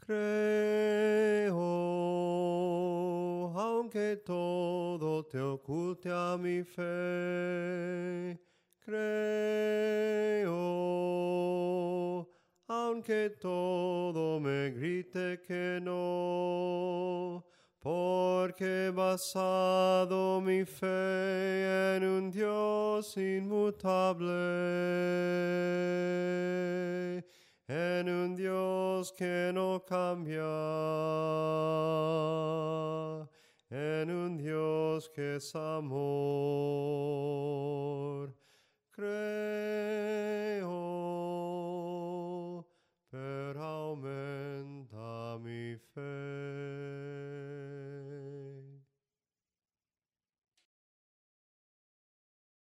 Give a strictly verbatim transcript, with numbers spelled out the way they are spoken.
Creo, aunque todo te oculte a mi fe. Creo, aunque todo me grite que no, porque he basado mi fe en un Dios inmutable, en un Dios que no cambia, en un Dios que es amor. Creo